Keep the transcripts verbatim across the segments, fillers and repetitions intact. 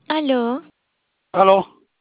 Aló, Aló,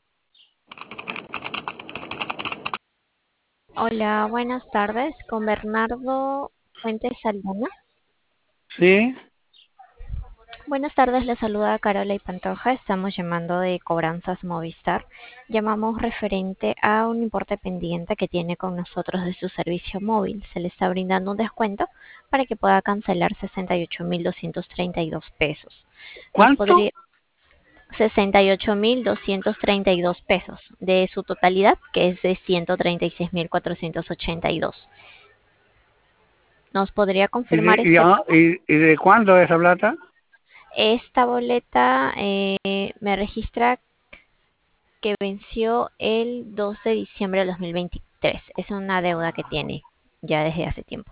hola, buenas tardes, con Bernardo Fuentes Salgana. sí, Buenas tardes, le saluda Carola y Pantoja. Estamos llamando de Cobranzas Movistar. Llamamos referente a un importe pendiente que tiene con nosotros de su servicio móvil. Se le está brindando un descuento para que pueda cancelar sesenta y ocho mil doscientos treinta y dos pesos. Nos ¿cuánto? podría sesenta y ocho mil doscientos treinta y dos pesos de su totalidad, que es de ciento treinta y seis mil cuatrocientos ochenta y dos. ¿Nos podría ¿Y de, confirmar y, este ah, pago? y, y de cuándo es esa plata? Esta boleta eh, me registra que venció el dos de diciembre de dos mil veintitrés. Es una deuda que tiene ya desde hace tiempo.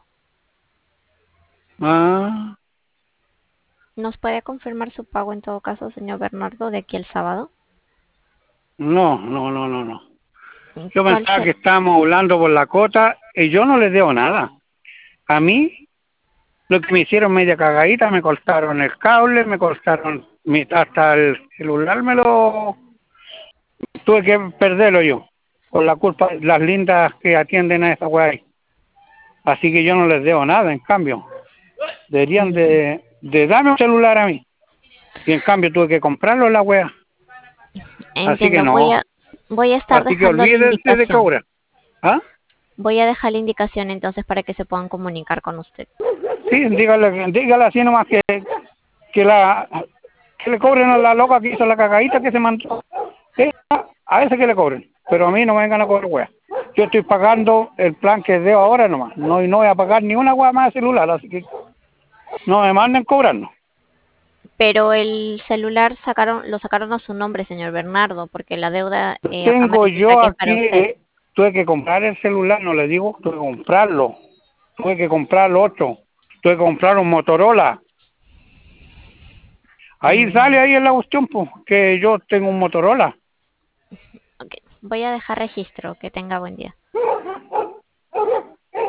Ah, ¿Nos puede confirmar su pago en todo caso, señor Bernardo, de aquí el sábado? no, no, no, no, no. Yo ¿Cuál pensaba que se... estábamos hablando por la cota y yo no les debo nada. A mí, lo que me hicieron media cagadita, me cortaron el cable, me cortaron mi, hasta el celular, me lo tuve que perderlo yo, por la culpa de las lindas que atienden a esa weá ahí. Así que yo no les debo nada, en cambio. Deberían Mm, de, de darme un celular a mí. Y en cambio tuve que comprarlo la weá. Así que entiendo, voy no. a, voy a estar Así que dejando la olvídense de indicación. cobrar. ¿Ah? Voy a dejar la indicación entonces para que se puedan comunicar con usted. Sí, dígale, dígale así nomás que, que la que le cobren a la loca que hizo la cagadita que se mandó. Sí, a ese que le cobren. Pero a mí no me vengan a cobrar weá. Yo estoy pagando el plan que debo ahora nomás. No, y no voy a pagar ni una weá más de celular, así que no me manden cobrarnos. Pero el celular sacaron, lo sacaron a su nombre, señor Bernardo, porque la deuda eh, acá me Tengo registra yo que es aquí, para usted. eh, tuve que comprar el celular, no le digo, tuve que comprarlo. Tuve que comprar el otro. Tuve que comprar un Motorola. Ahí sale Mm, ahí en la cuestión, pues, que yo tengo un Motorola. ok, voy a dejar registro. Que tenga buen día.